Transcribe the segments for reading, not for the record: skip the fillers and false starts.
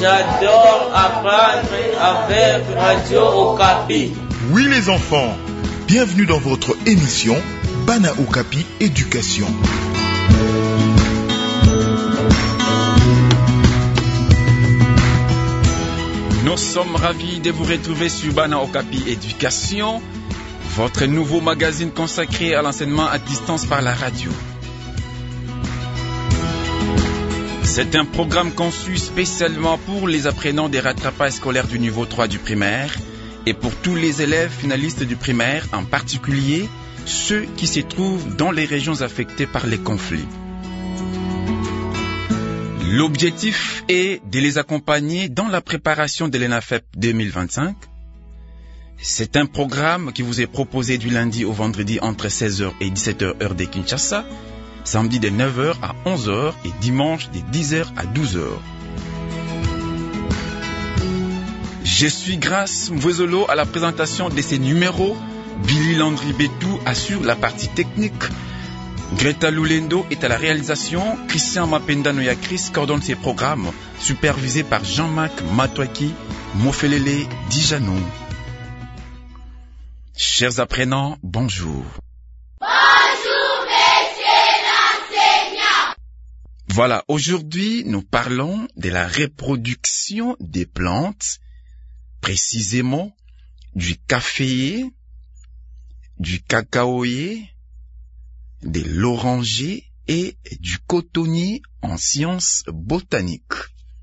J'adore apprendre avec Radio Okapi. Oui les enfants, bienvenue dans votre émission Bana Okapi Éducation. Nous sommes ravis de vous retrouver sur Bana Okapi Éducation, votre nouveau magazine consacré à l'enseignement à distance par la radio. C'est un programme conçu spécialement pour les apprenants des rattrapages scolaires du niveau 3 du primaire et pour tous les élèves finalistes du primaire, en particulier ceux qui se trouvent dans les régions affectées par les conflits. L'objectif est de les accompagner dans la préparation de l'ENAFEP 2025. C'est un programme qui vous est proposé du lundi au vendredi entre 16h et 17h heure de Kinshasa, samedi de 9h à 11h et dimanche de 10h à 12h. Je suis Grace Mvwezolo à la présentation de ces numéros. Billy Landry Betou assure la partie technique. Greta Lulendo est à la réalisation. Christian Mapenda Noyakris coordonne ses programmes, supervisé par Jean-Marc Matouaki Mofelele Dijano. Chers apprenants, bonjour. Bonjour, messieurs l'enseignant. Voilà, aujourd'hui, nous parlons de la reproduction des plantes, précisément du caféier, du cacaoyer, de l'oranger et du cotonnier en sciences botaniques.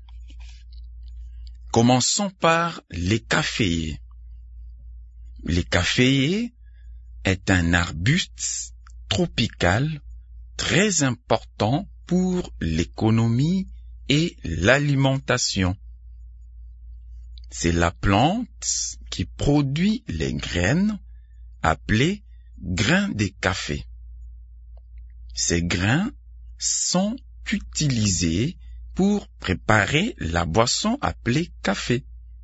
Commençons par les caféiers. Les caféiers est un arbuste tropical très important pour l'économie et l'alimentation. C'est la plante qui produit les graines appelées grains de café. Ces grains sont utilisés pour préparer la boisson appelée café.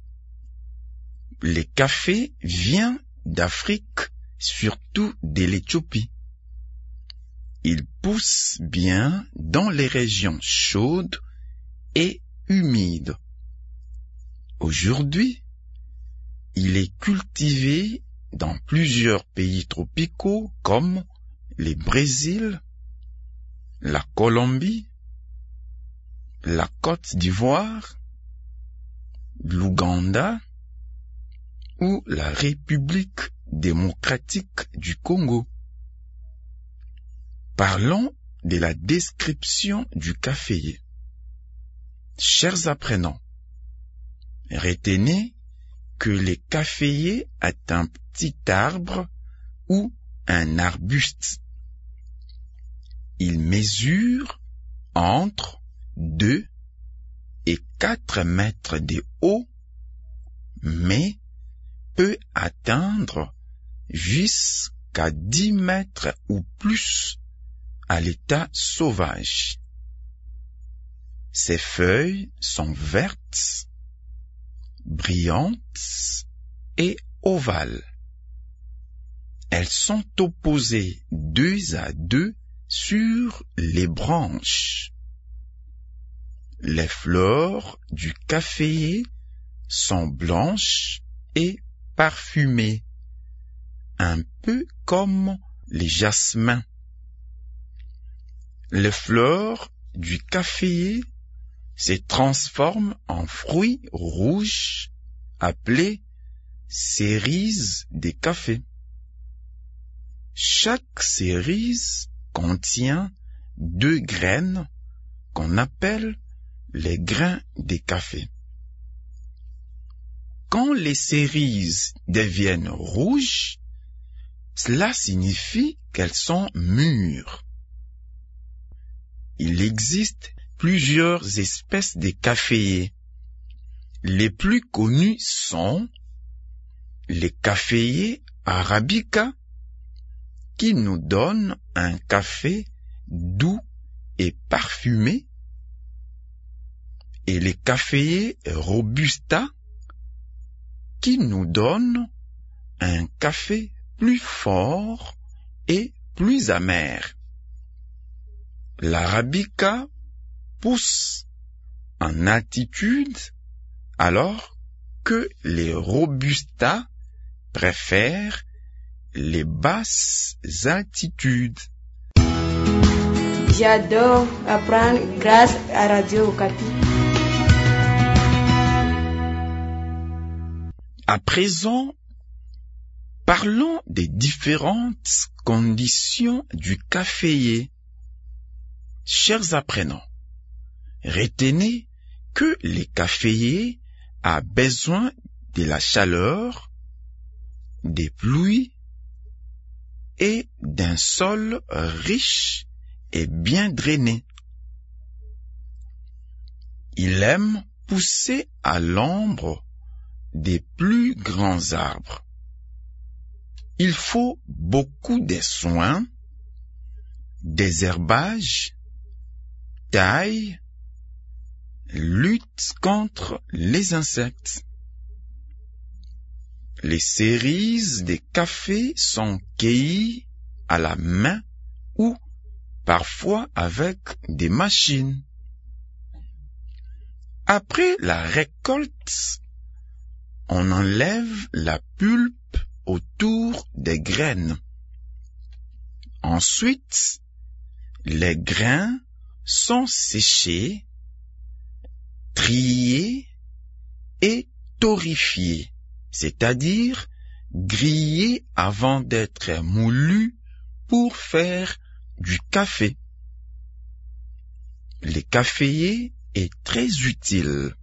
Le café vient d'Afrique, surtout de l'Éthiopie. Il pousse bien dans les régions chaudes et humides. Aujourd'hui, il est cultivé dans plusieurs pays tropicaux comme le Brésil, la Colombie, la Côte d'Ivoire, l'Ouganda ou la République démocratique du Congo. Parlons de la description du caféier. Chers apprenants, retenez que le caféier est un petit arbre ou un arbuste. Il mesure entre 2 et 4 mètres de haut, mais peut atteindre jusqu'à 10 mètres ou plus à l'état sauvage. Ses feuilles sont vertes, brillantes et ovales. Elles sont opposées 2 à 2 sur les branches. Les fleurs du caféier sont blanches et parfumées, un peu comme les jasmins. Les fleurs du caféier se transforment en fruits rouges appelés cerises de café. Chaque cerise contient 2 graines qu'on appelle les grains de café. Quand les cerises deviennent rouges, cela signifie qu'elles sont mûres. Il existe plusieurs espèces de caféiers. Les plus connus sont les caféiers arabica, qui nous donnent un café doux et parfumé, et les caféiers robusta, qui nous donnent un café plus fort et plus amer. L'arabica pousse en altitude alors que les Robusta préfèrent les basses altitudes. J'adore apprendre grâce à Radio Okapi. À présent, parlons des différentes conditions du caféier. Chers apprenants, retenez que le caféier a besoin de la chaleur, des pluies et d'un sol riche et bien drainé. Il aime pousser à l'ombre des plus grands arbres. Il faut beaucoup de soins, désherbage, taille, lutte contre les insectes. Les cerises des cafés sont cueillies à la main ou parfois avec des machines. Après la récolte, on enlève la pulpe autour des graines. Ensuite, les grains sont séchés, triés et torréfiés, c'est-à-dire grillés avant d'être moulus pour faire du café. Le caféier est très utile.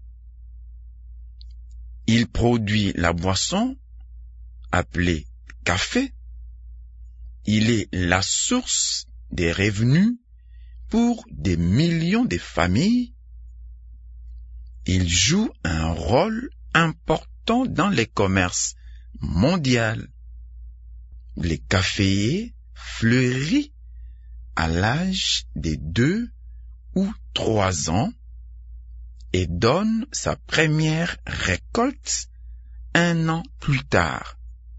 Il produit la boisson appelée café. Il est la source des revenus pour des millions de familles. Il joue un rôle important dans le commerce mondial. Le caféier fleurit à l'âge de 2 ou 3 ans et donne sa première récolte 1 an plus tard.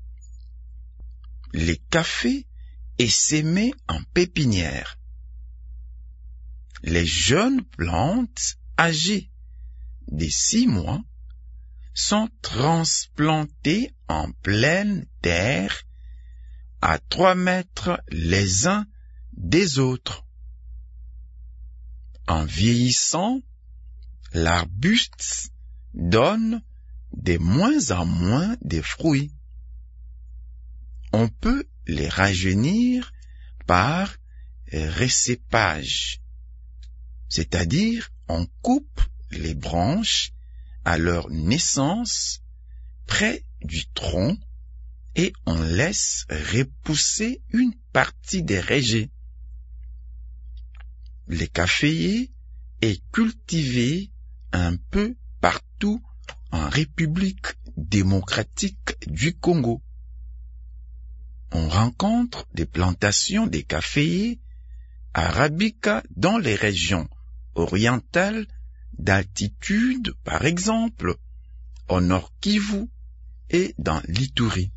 Le café est sémé en pépinière. Les jeunes plantes âgées de 6 mois sont transplantées en pleine terre à 3 mètres les uns des autres. En vieillissant, l'arbuste donne de moins en moins de fruits. On peut les rajeunir par recépage, c'est-à-dire on coupe les branches à leur naissance près du tronc et on laisse repousser une partie des rejets. Le caféier est cultivé un peu partout en République démocratique du Congo. On rencontre des plantations de caféiers arabica dans les régions orientales d'altitude, par exemple, au Nord Kivu et dans l'Ituri.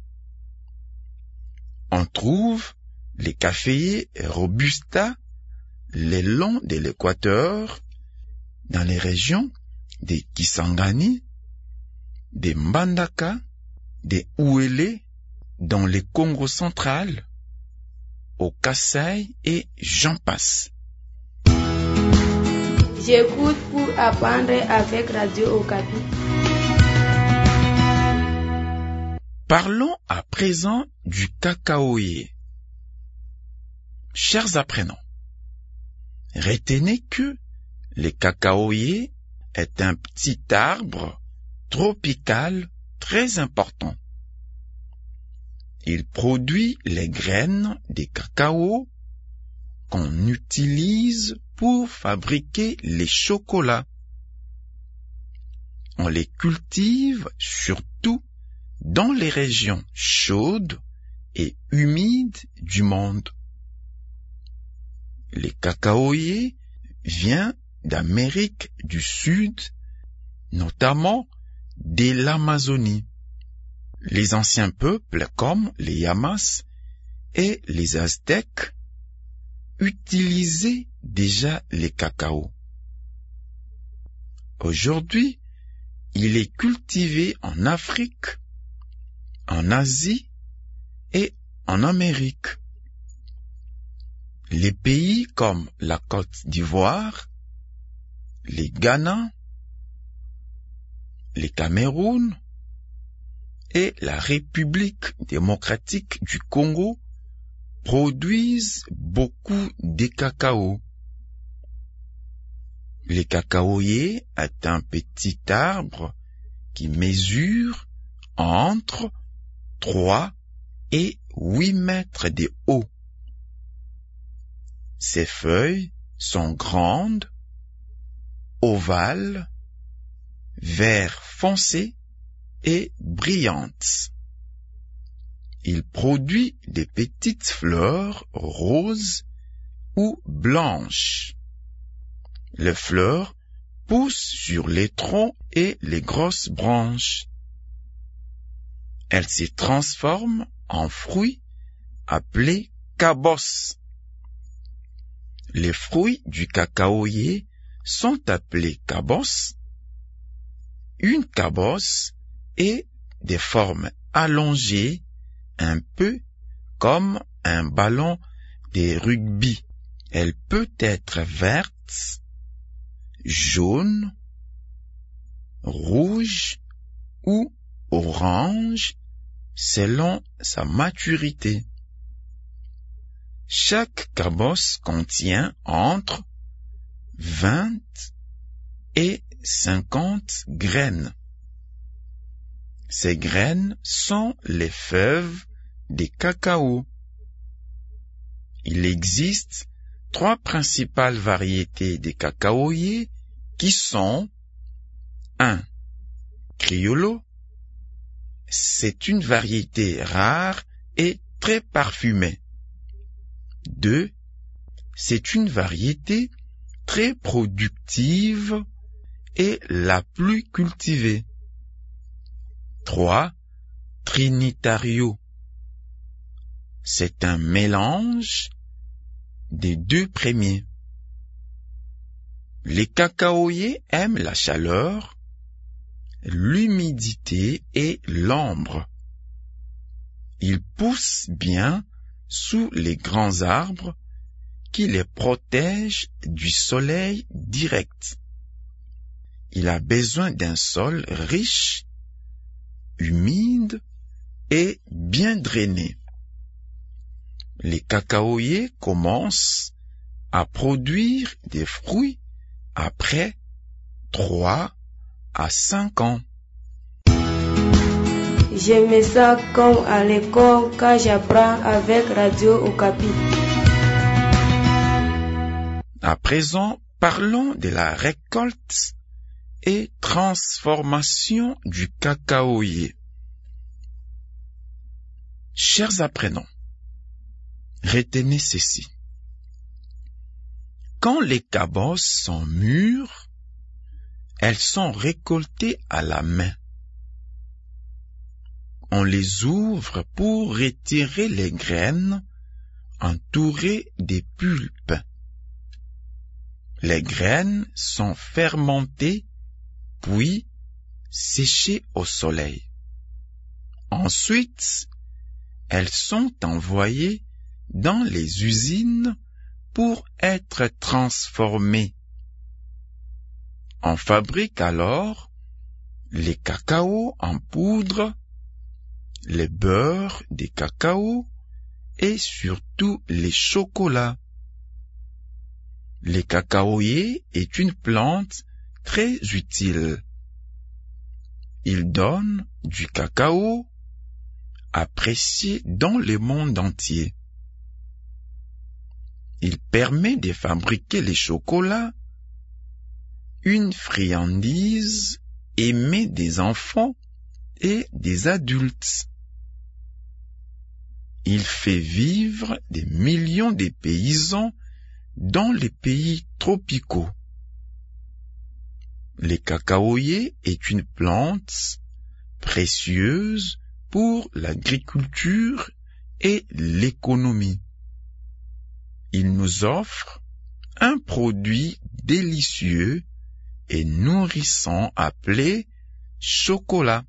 On trouve les caféiers Robusta le long de l'équateur, dans les régions de Kisangani, de Mbandaka, de Ouélé, dans le Congo central, au Kasaï et j'en passe. J'écoute pour apprendre avec Radio Okapi. Parlons à présent du cacaoyer. Chers apprenants, retenez que le cacaoyer est un petit arbre tropical très important. Il produit les graines de cacao qu'on utilise pour fabriquer les chocolats. On les cultive surtout dans les régions chaudes et humides du monde. Le cacaoyer vient d'Amérique du Sud, notamment de l'Amazonie. Les anciens peuples comme les Yamas et les Aztèques utilisaient déjà le cacao. Aujourd'hui, Il est cultivé en Afrique, en Asie et en Amérique. Les pays comme la Côte d'Ivoire, les Ghana, les Cameroun et la République démocratique du Congo produisent beaucoup de cacao. Le cacaoyer est un petit arbre qui mesure entre 3 et 8 mètres de haut. Ses feuilles sont grandes, ovales, vert foncé et brillantes. Il produit des petites fleurs roses ou blanches. Les fleurs poussent sur les troncs et les grosses branches. Elles se transforment en fruits appelés kabos. Les fruits du cacaoyer sont appelés kabos. Une kabosse est de forme allongée, un peu comme un ballon de rugby. Elle peut être verte, jaune, rouge ou orange selon sa maturité. Chaque kabosse contient entre 20 et 50 graines. Ces graines sont les fèves des cacao. Il existe 3 principales variétés de cacaoyer qui sont 1. Criollo. C'est une variété rare et très parfumée. 2. C'est une variété très productive et la plus cultivée. 3. Trinitario. C'est un mélange des 2 premiers. Les cacaoyers aiment la chaleur, l'humidité et l'ombre. Ils poussent bien sous les grands arbres qui les protègent du soleil direct. Il a besoin d'un sol riche, humide et bien drainé. Les cacaoyers commencent à produire des fruits après 3 à 5 ans. J'aime ça comme à l'école quand j'apprends avec Radio Okapi. À présent, parlons de la récolte et transformation du cacaoyer. Chers apprenants, retenez ceci. Quand les kabosses sont mûres, elles sont récoltées à la main. On les ouvre pour retirer les graines entourées des pulpes. Les graines sont fermentées puis séchées au soleil. Ensuite, elles sont envoyées dans les usines pour être transformées. On fabrique alors les cacao en poudre, les beurres de cacao et surtout les chocolats. Le cacaoyer est une plante très utile. Il donne du cacao apprécié dans le monde entier. Il permet de fabriquer les chocolats, une friandise aimée des enfants et des adultes. Il fait vivre des millions de paysans dans les pays tropicaux. Le cacaoyer est une plante précieuse pour l'agriculture et l'économie. Il nous offre un produit délicieux et nourrissant appelé chocolat.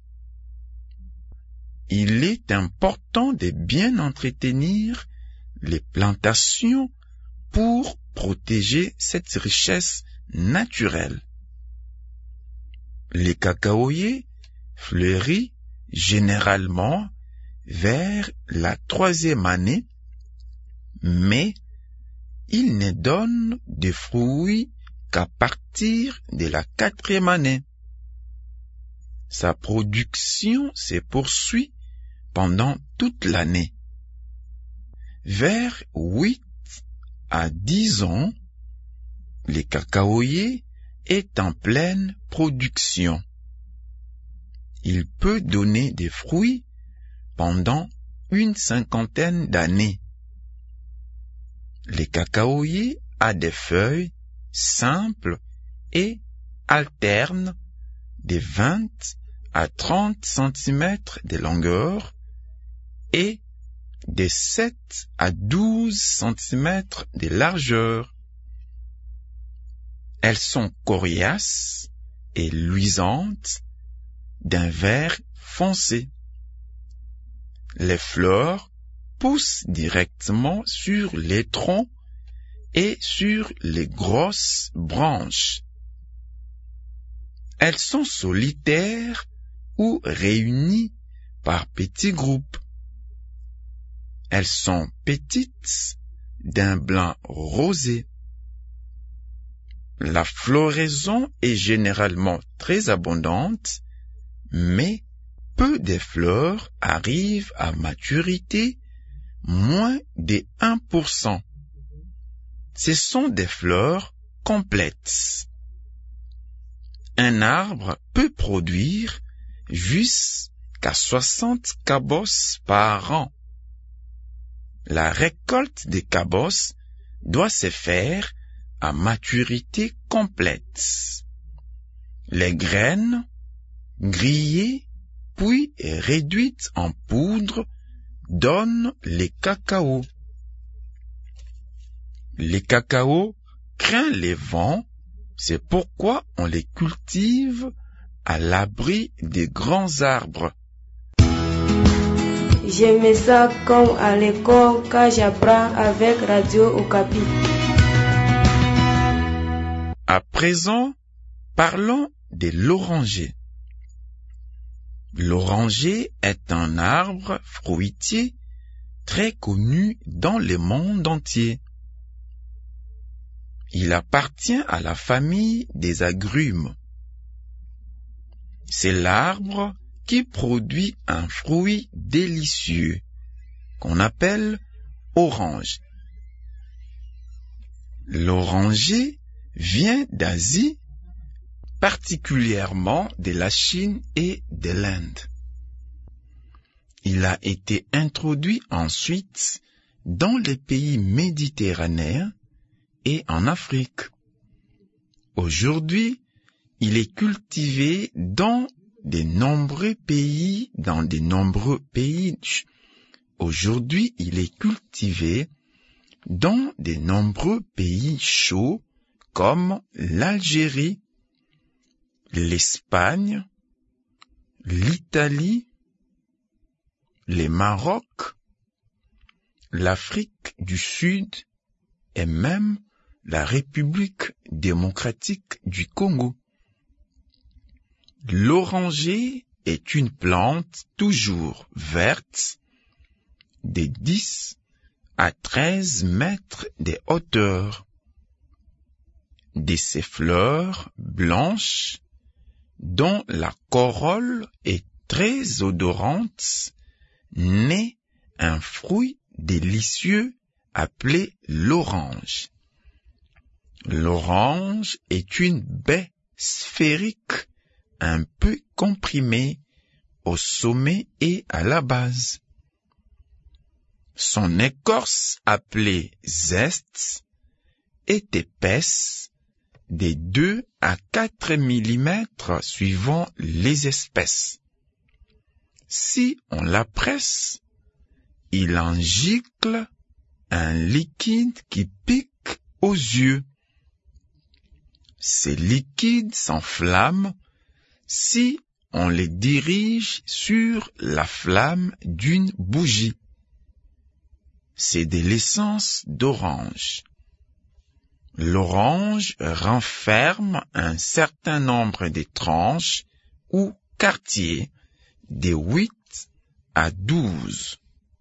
Il est important de bien entretenir les plantations pour protéger cette richesse naturelle. Les cacaoyers fleurissent généralement vers la 3e année, mais ils ne donnent des fruits qu'à partir de la 4e année. Sa production se poursuit pendant toute l'année. Vers 8 à 10 ans, le cacaoyer est en pleine production. Il peut donner des fruits pendant une 50aine d'années. Le cacaoyer a des feuilles simples et alternes de 20 à 30 cm de longueur et de 7 à 12 cm de largeur. Elles sont coriaces et luisantes d'un vert foncé. Les fleurs poussent directement sur les troncs et sur les grosses branches. Elles sont solitaires ou réunies par petits groupes. Elles sont petites, d'un blanc rosé. La floraison est généralement très abondante, mais peu de fleurs arrivent à maturité, moins de 1%. Ce sont des fleurs complètes. Un arbre peut produire jusqu'à 60 cabosses par an. La récolte des cabosses doit se faire à maturité complète. Les graines, grillées puis réduites en poudre, donnent les cacao. Les cacao craignent les vents, c'est pourquoi on les cultive à l'abri des grands arbres. J'aime ça comme à l'école quand j'apprends avec Radio Okapi. À présent, parlons de l'oranger. L'oranger est un arbre fruitier très connu dans le monde entier. Il appartient à la famille des agrumes. C'est l'arbre qui produit un fruit délicieux qu'on appelle orange. L'oranger vient d'Asie, particulièrement de la Chine et de l'Inde. Il a été introduit ensuite dans les pays méditerranéens et en Afrique. Aujourd'hui, il est cultivé dans de nombreux pays, Aujourd'hui, il est cultivé dans de nombreux pays chauds comme l'Algérie, l'Espagne, l'Italie, le Maroc, l'Afrique du Sud et même la République démocratique du Congo. L'oranger est une plante toujours verte de 10 à 13 mètres de hauteur. De ses fleurs blanches, dont la corolle est très odorante, naît un fruit délicieux appelé l'orange. L'orange est une baie sphérique un peu comprimée au sommet et à la base. Son écorce appelée zeste est épaisse de 2 à 4 mm suivant les espèces. Si on la presse, il en gicle un liquide qui pique aux yeux. Ces liquides s'enflamment si on les dirige sur la flamme d'une bougie. C'est de l'essence d'orange. L'orange renferme un certain nombre de tranches ou quartiers de 8 à 12.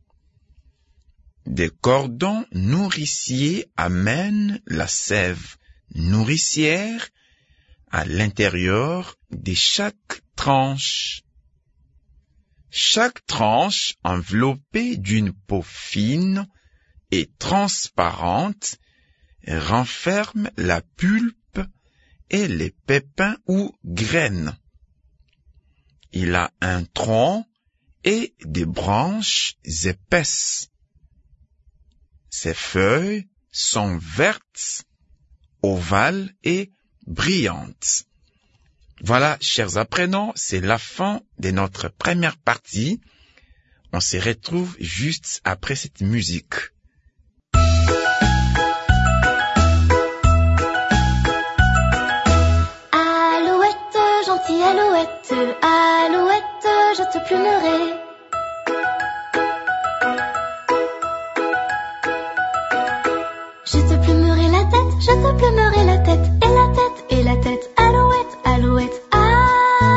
Des cordons nourriciers amènent la sève nourricière à l'intérieur de chaque tranche. Chaque tranche enveloppée d'une peau fine et transparente renferme la pulpe et les pépins ou graines. Il a un tronc et des branches épaisses. Ses feuilles sont vertes, ovales et brillantes. Voilà, chers apprenants, c'est la fin de notre première partie. On se retrouve juste après cette musique. Alouette, gentille alouette, alouette, je te plumerai. Je te plumerai la tête, je te plumerai la tête, et la tête, et la tête, alouette, alouette, ah.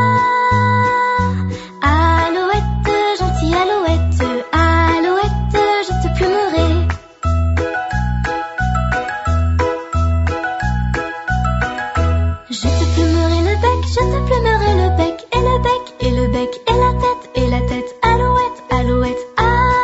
Alouette, gentille alouette, alouette, je te plumerai. Je te plumerai le bec, je te plumerai le bec, et le bec, et le bec, et la tête, alouette, alouette, ah.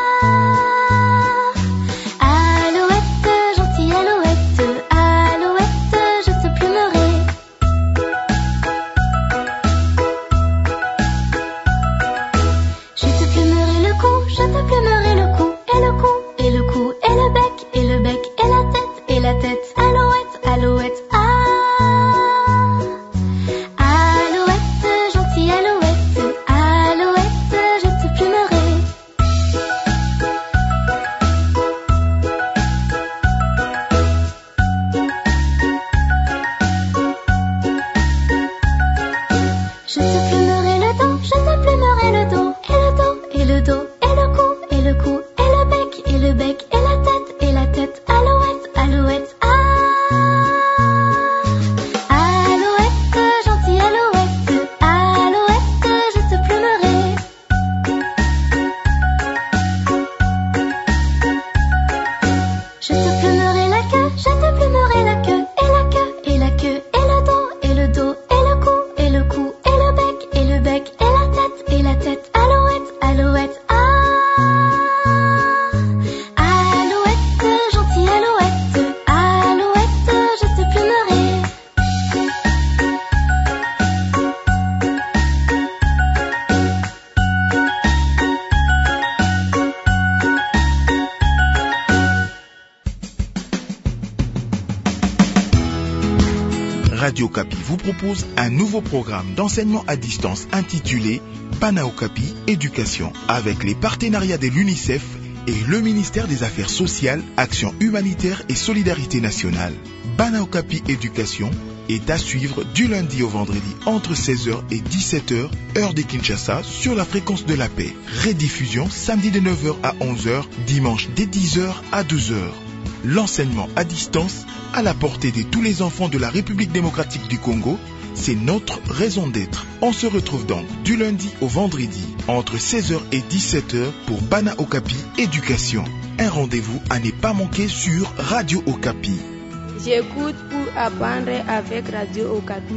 Radio Okapi vous propose un nouveau programme d'enseignement à distance intitulé Bana Okapi Éducation, avec les partenariats de l'UNICEF et le ministère des Affaires sociales, Action humanitaire et solidarité nationale. Bana Okapi Éducation est à suivre du lundi au vendredi entre 16h et 17h, heure de Kinshasa, sur la fréquence de la paix. Rediffusion samedi de 9h à 11h, dimanche de 10h à 12h. L'enseignement à distance à la portée de tous les enfants de la République démocratique du Congo, c'est notre raison d'être. On se retrouve donc du lundi au vendredi entre 16h et 17h pour Bana Okapi Éducation. Un rendez-vous à ne pas manquer sur Radio Okapi. J'écoute pour apprendre avec Radio Okapi.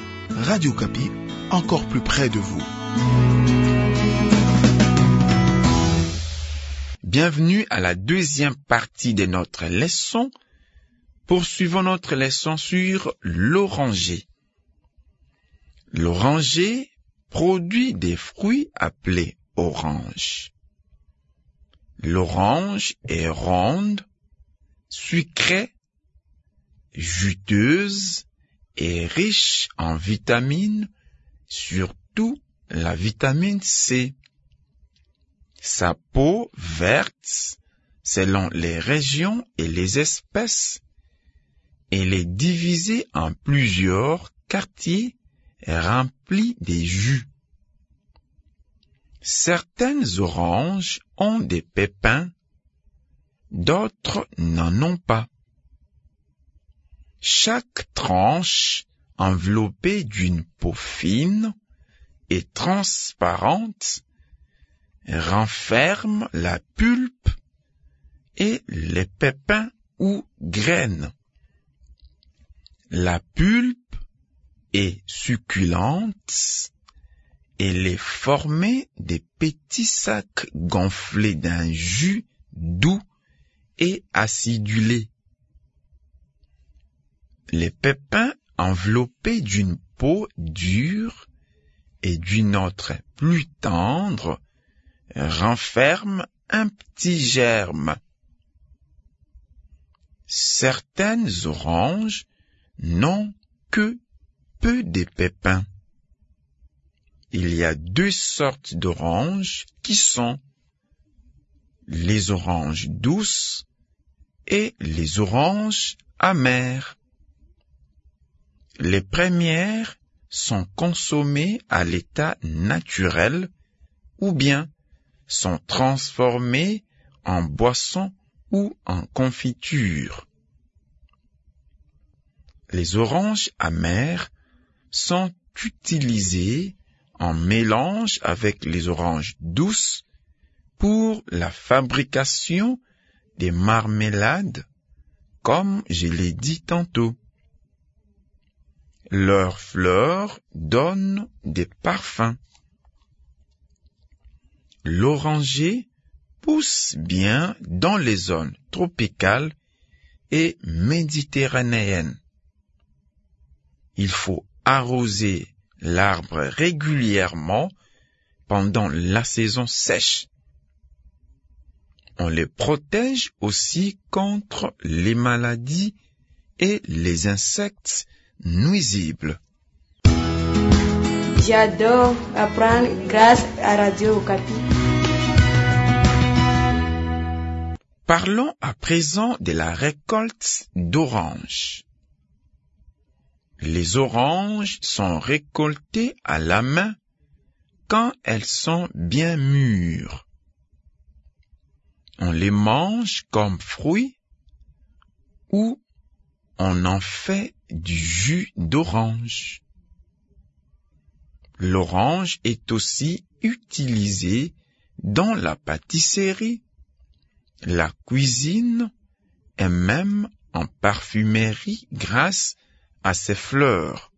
Radio Okapi, encore plus près de vous. Bienvenue à la deuxième partie de notre leçon. Poursuivons notre leçon sur l'oranger. L'oranger produit des fruits appelés oranges. L'orange est ronde, sucrée, juteuse et riche en vitamines, surtout la vitamine C. Sa peau verte, selon les régions et les espèces, elle est divisée en plusieurs quartiers remplis de jus. Certaines oranges ont des pépins, d'autres n'en ont pas. Chaque tranche, enveloppée d'une peau fine et transparente, renferme la pulpe et les pépins ou graines. La pulpe est succulente. Elle est formée des petits sacs gonflés d'un jus doux et acidulé. Les pépins enveloppés d'une peau dure et d'une autre plus tendre renferment un petit germe. Certaines oranges n'ont que peu de pépins. Il y a deux sortes d'oranges qui sont les oranges douces et les oranges amères. Les premières sont consommées à l'état naturel ou bien sont transformées en boisson ou en confiture. Les oranges amères sont utilisées en mélange avec les oranges douces pour la fabrication des marmelades, comme je l'ai dit tantôt. Leurs fleurs donnent des parfums. L'oranger pousse bien dans les zones tropicales et méditerranéennes. Il faut arroser l'arbre régulièrement pendant la saison sèche. On les protège aussi contre les maladies et les insectes nuisibles. J'adore apprendre grâce à Radio Okapi. Parlons à présent de la récolte d'oranges. Les oranges sont récoltées à la main quand elles sont bien mûres. On les mange comme fruits ou on en fait du jus d'orange. L'orange est aussi utilisée dans la pâtisserie, la cuisine et même en parfumerie grâce à ses fleurs.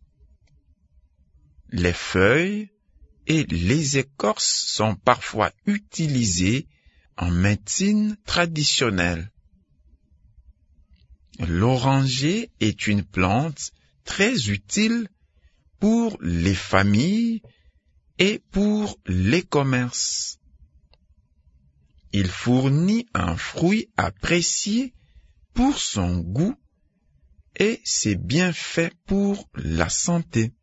Les feuilles et les écorces sont parfois utilisées en médecine traditionnelle. L'oranger est une plante très utile pour les familles et pour les commerces. Il fournit un fruit apprécié pour son goût et c'est bien fait pour la santé.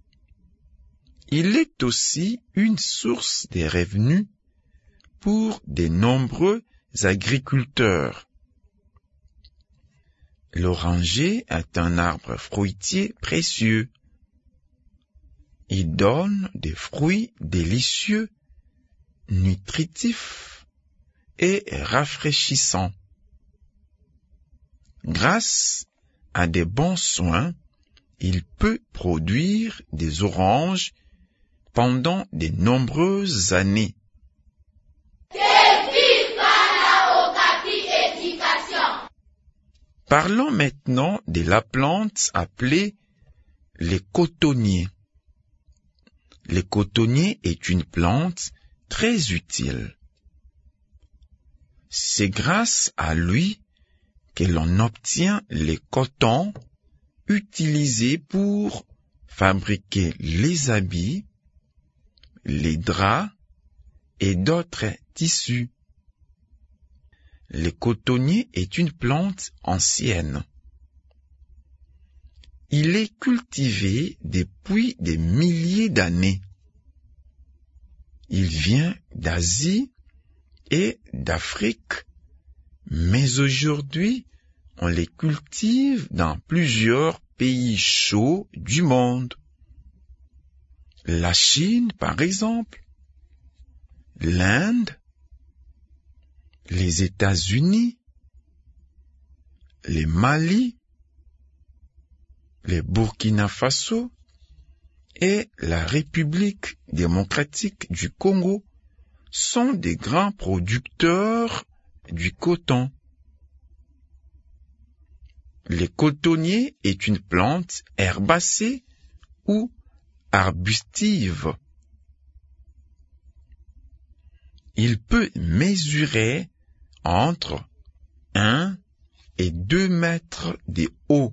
Il est aussi une source de revenus pour de nombreux agriculteurs. L'oranger est un arbre fruitier précieux. Il donne des fruits délicieux, nutritifs et rafraîchissants. Grâce à des bons soins, il peut produire des oranges pendant de nombreuses années. Parlons maintenant de la plante appelée les cotonniers. Le cotonnier est une plante très utile. C'est grâce à lui que l'on obtient les cotons utilisés pour fabriquer les habits, les draps et d'autres tissus. Le cotonnier est une plante ancienne. Il est cultivé depuis des milliers d'années. Il vient d'Asie et d'Afrique, mais aujourd'hui, on les cultive dans plusieurs pays chauds du monde. La Chine, par exemple, l'Inde, les États-Unis, les Mali, les Burkina Faso et la République démocratique du Congo sont des grands producteurs du coton. Le cotonnier est une plante herbacée ou arbustive. Il peut mesurer entre 1 et 2 mètres de haut.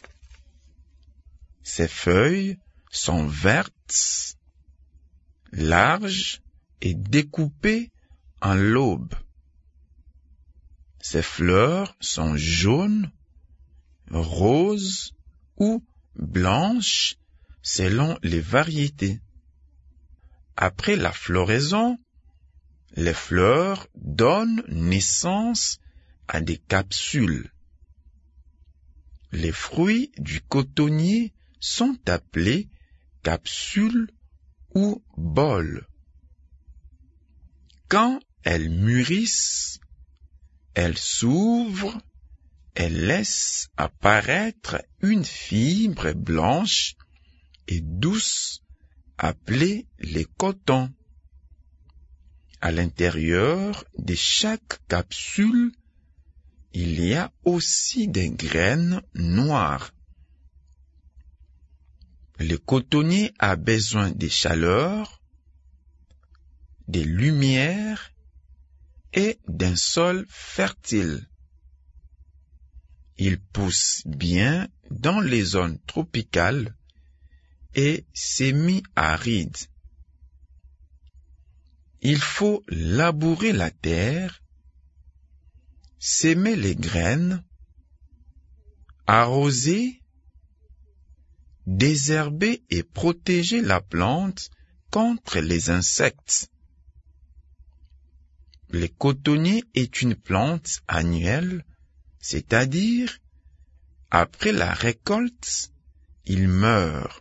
Ses feuilles sont vertes, larges et découpées en lobes. Ses fleurs sont jaunes, roses ou blanches selon les variétés. Après la floraison, les fleurs donnent naissance à des capsules. Les fruits du cotonnier sont appelés capsules ou bols. Quand elles mûrissent, elles s'ouvrent et laissent apparaître une fibre blanche et douce appelée les cotons. À l'intérieur de chaque capsule, il y a aussi des graines noires. Le cotonnier a besoin de chaleur, de lumière et d'un sol fertile. Il pousse bien dans les zones tropicales et semi-arides. Il faut labourer la terre, s'aimer les graines, arroser, désherber et protéger la plante contre les insectes. Le cotonnier est une plante annuelle, c'est-à-dire, après la récolte, il meurt.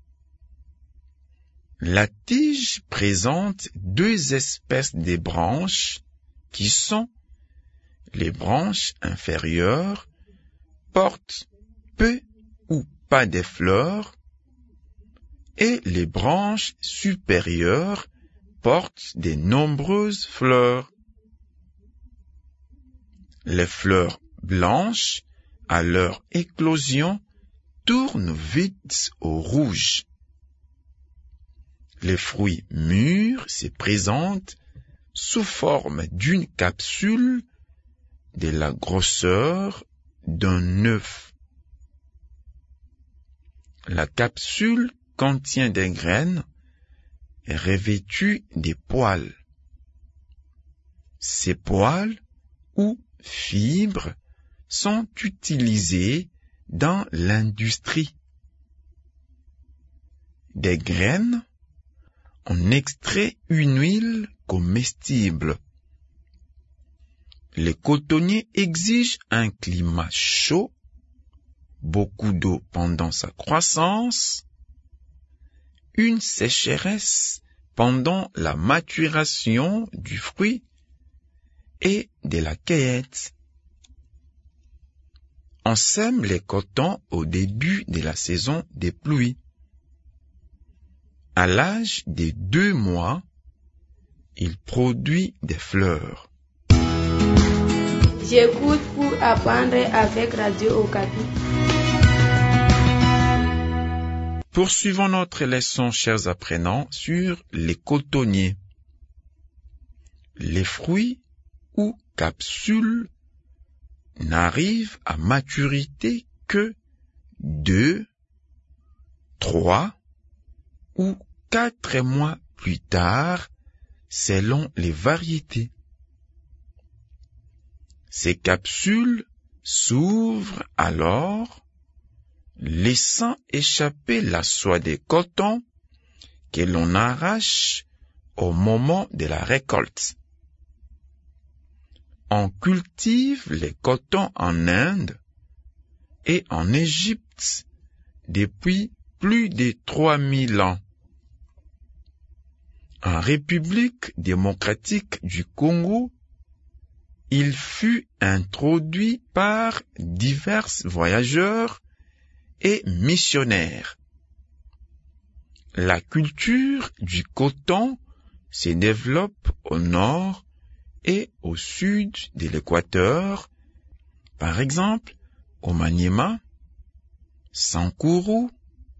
La tige présente 2 espèces de branches qui sont les branches inférieures, portent peu ou pas de fleurs, et les branches supérieures portent de nombreuses fleurs. Les fleurs blanches, à leur éclosion, tournent vite au rouge. Les fruits mûrs se présentent sous forme d'une capsule de la grosseur d'un œuf. La capsule contient des graines revêtues de poils. Ces poils ou fibres sont utilisés dans l'industrie. Des graines, on extrait une huile comestible. Le cotonnier exige un climat chaud, beaucoup d'eau pendant sa croissance, une sécheresse pendant la maturation du fruit et de la cueillette. On sème les cotons au début de la saison des pluies. À l'âge de 2 mois, il produit des fleurs. J'écoute pour apprendre avec Radio Okapi. Poursuivons notre leçon, chers apprenants, sur les cotonniers. Les fruits ou capsules n'arrivent à maturité que 2, 3 ou 4 mois plus tard, selon les variétés. Ces capsules s'ouvrent alors, laissant échapper la soie de coton que l'on arrache au moment de la récolte. On cultive les cotons en Inde et en Égypte depuis plus de 3000 ans. En République démocratique du Congo, il fut introduit par divers voyageurs et missionnaires. La culture du coton se développe au nord et au sud de l'Équateur, par exemple au Maniema, Sankuru,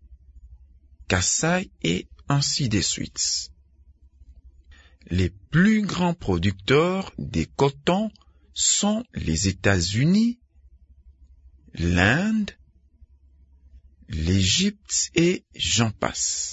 Kasaï et ainsi de suite. Les plus grands producteurs de coton sont les États-Unis, l'Inde, l'Égypte et j'en passe.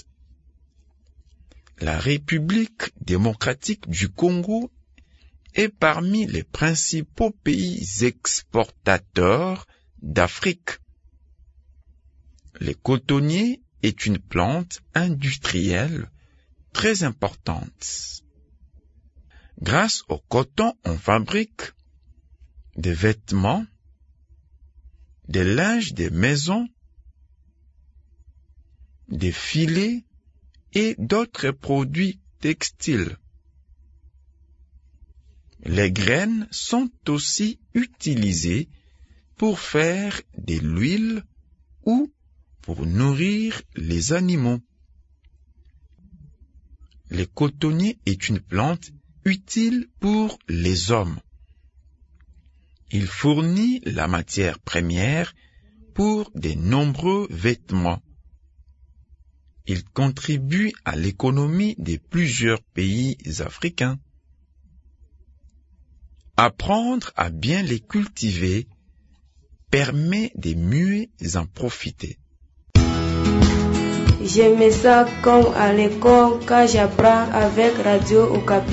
La République démocratique du Congo est parmi les principaux pays exportateurs d'Afrique. Le cotonnier est une plante industrielle très importante. Grâce au coton, on fabrique des vêtements, des linges de maison, des filets et d'autres produits textiles. Les graines sont aussi utilisées pour faire de l'huile ou pour nourrir les animaux. Le cotonnier est une plante utile pour les hommes. Il fournit la matière première pour de nombreux vêtements. Il contribue à l'économie de plusieurs pays africains. Apprendre à bien les cultiver permet de mieux en profiter. J'aimais ça comme à l'école quand j'apprends avec Radio Okapi.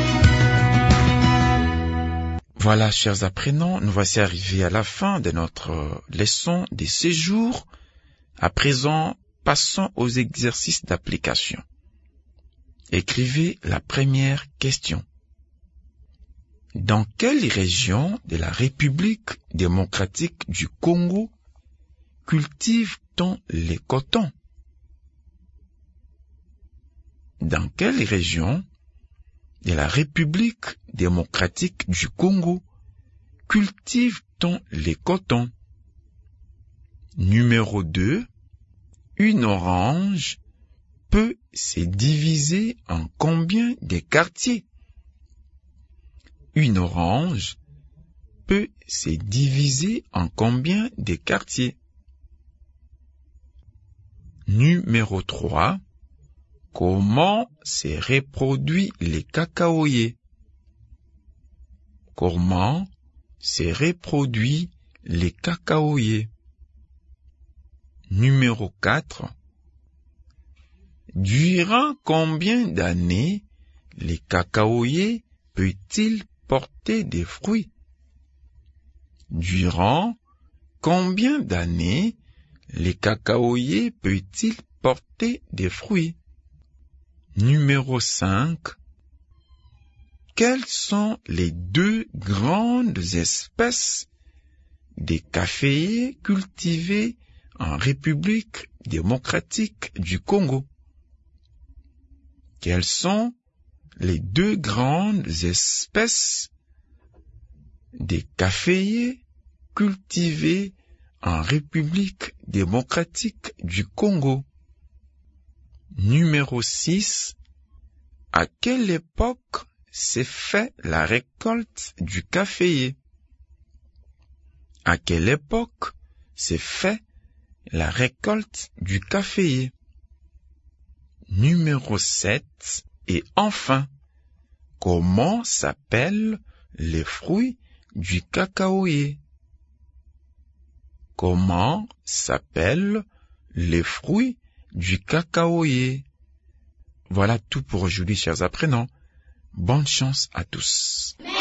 Voilà, chers apprenants, nous voici arrivés à la fin de notre leçon de séjour. À présent, passons aux exercices d'application. Écrivez la première question. Dans quelle région de la République démocratique du Congo cultive-t-on le coton? Dans quelle région de la République démocratique du Congo cultive-t-on le coton? Numéro 2. Une orange peut se diviser en combien de quartiers? Une orange peut se diviser en combien de quartiers? Numéro 3. Comment se reproduit le cacaoyer? Comment se reproduit le cacaoyer? Numéro 4. Durant combien d'années le cacaoyer peut-il porter des fruits? Durant combien d'années le cacaoyer peut-il porter des fruits? Numéro 5. Quelles sont les deux grandes espèces de caféiers cultivés en République démocratique du Congo? Quelles sont les deux grandes espèces de caféiers cultivés en République démocratique du Congo? Numéro 6. À quelle époque s'est fait la récolte du caféier? À quelle époque s'est fait la récolte du caféier? Numéro 7. Et enfin, comment s'appellent les fruits du cacaoyer? Comment s'appellent les fruits du cacaoyer? Voilà tout pour aujourd'hui, chers apprenants. Bonne chance à tous.